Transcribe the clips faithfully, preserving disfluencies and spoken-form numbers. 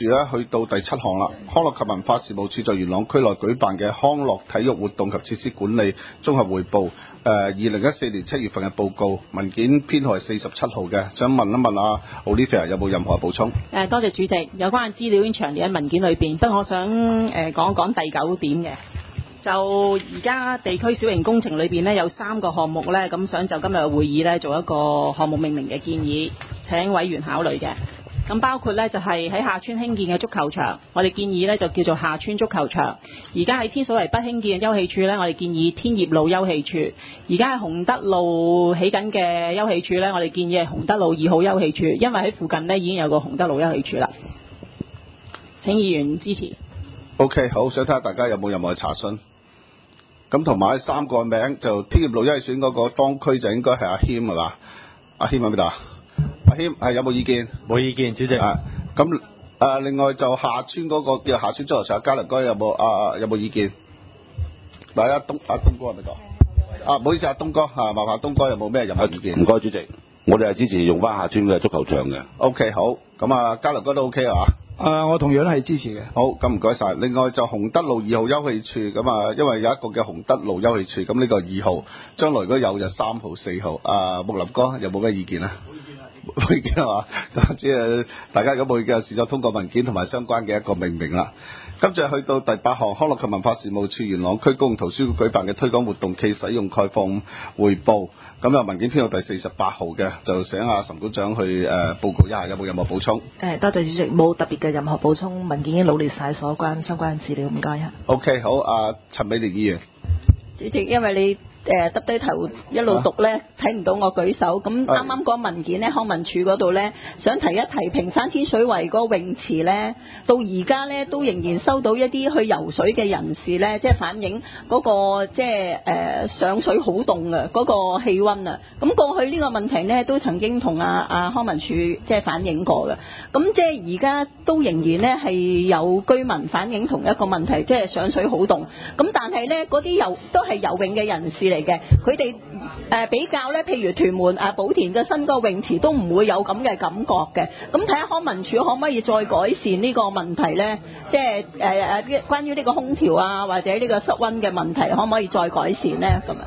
住咧去到第七項啦，康樂及文化事務處在元朗區內舉辦嘅康樂體育活動及設施管理綜合匯報，誒二零一四年七月份嘅報告，文件編號係四十七號嘅，想問一問啊 Olivia 有冇任何補充？ 誒多謝主席，有關嘅資料已經詳列喺文件裏邊，不過我想誒講一講第九點嘅。就而家地區小型工程裏邊呢，有三個項目呢，咁想就今日嘅會議呢，做一個項目命名嘅建議，請委員考慮嘅。咁包括呢，就係喺下村興建嘅足球場，我哋建議呢就叫做下村足球場。而家喺天水圍北興建嘅休憩處呢，我哋建議天業路休憩處。而家喺洪德路起緊嘅休憩處呢，我哋建議係洪德路二號休憩處，因為喺附近呢已經有個洪德路休憩處啦。請議員支持。 OK， 好，想睇下大家有冇任何查詢。咁同埋三個名就天業路休憩處嗰個當區就應該係阿謙係嘛？阿謙喺邊度啊？阿謙係有冇意見？ 冇意見，主席。 啊，咁誒、呃、另外就下村嗰、那個叫下村足球場，嘉麟哥有冇啊？有冇意見？嗱，阿東阿東哥係咪講？啊，唔好意思，阿東哥嚇，麻煩東哥有冇咩任何意見？ 唔該，主席，我哋係支持用翻下村嘅足球場嘅。 O K， 好，咁啊，嘉麟哥都 O K 啊嘛？ 啊，我同樣係支持嘅。 好，咁唔該晒。另外就洪德路二號休憩處，咁啊，因為有一個嘅洪德路休憩處，咁呢個二號，將來如果有就三號、四號。啊，木林哥有冇咩意見啊？冇意見係嘛？咁即係大家如果冇意見，視作通過文件同埋相關嘅一個命名啦。跟住去到第八項，康樂及文化事務處元朗區公共圖書館舉辦嘅推廣活動暨使用概況匯報，咁有文件編號第四十八號嘅，就請阿岑館長去誒、呃、報告一下，有冇任何補充？ 誒，多謝主席，冇特別嘅任何補充，文件已經努力晒所關相關資料，唔該啊。 OK， 好，阿陳美蓮議員。 主席，因為你誒耷低頭一路讀咧，睇唔到我舉手。咁啱啱嗰文件咧，康文署嗰度咧，想提一提屏山天水圍嗰個泳池咧，到而家咧都仍然收到一啲去游水嘅人士咧，即係反映嗰個即係誒上水好凍啊，嗰個氣温啊。咁過去呢個問題咧，都曾經同阿阿康文署即係反映過嘅。咁即係而家都仍然咧係有居民反映同一個問題，即係上水好凍。咁但係咧嗰啲游都係游泳嘅人士嚟嘅，佢哋誒比較咧，譬如屯門啊寶田嘅新個泳池都唔會有咁嘅感覺嘅。咁睇下康文署可唔可以再改善呢個問題咧？即係誒誒關於呢個空調啊或者呢個室温嘅問題，可唔可以再改善咧？咁啊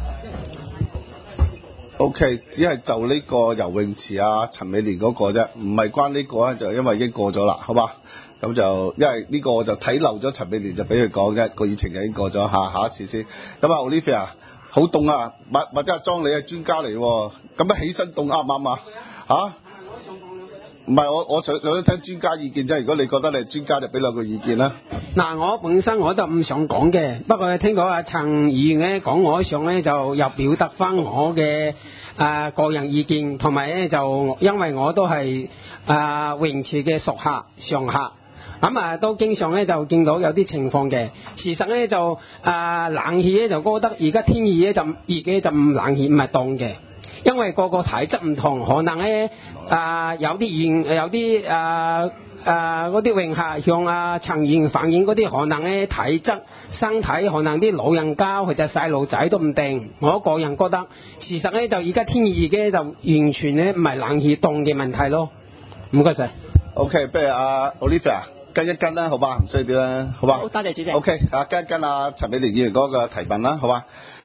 OK， 只係就呢個游泳池啊陳美蓮嗰個啫，唔係關呢個啊，就因為已經過咗啦，好嘛？咁就因為呢個我就睇漏咗陳美蓮，就俾佢講啫，個議程就已經過咗，下下一次先。咁啊 Olivia，好凍啊，或或者阿莊你係專家嚟喎，咁樣起身凍啱唔啱啊？嚇？唔係我我想想聽專家意見啫，如果你覺得你係專家，就俾兩個意見啦。 嗱，我本身我就唔想講嘅，不過聽到阿陳議員咧講我上咧，就又表達翻我嘅啊、呃、個人意見，同埋咧就因為我都係啊、呃、泳池嘅熟客常客。咁啊，都經常咧就見到有啲情況嘅。事實咧就啊、呃、冷氣咧就覺得而家天氣咧就熱嘅就唔冷氣唔係凍嘅，因為個個體質唔同，可能咧啊、呃、有啲泳有啲啊啊嗰啲泳客向啊陳議員反映嗰啲可能咧體質身體可能啲老人家或者細路仔都唔定。我個人覺得事實咧就而家天氣熱嘅就完全咧唔係冷氣凍嘅問題咯。唔該晒。 OK， 不如阿 Olivia。跟一跟啦，好吧，唔需要啲啦，好吧。 好，多謝主席。 OK，啊，跟一跟啊陳美蓮議員嗰個提問啦，好吧。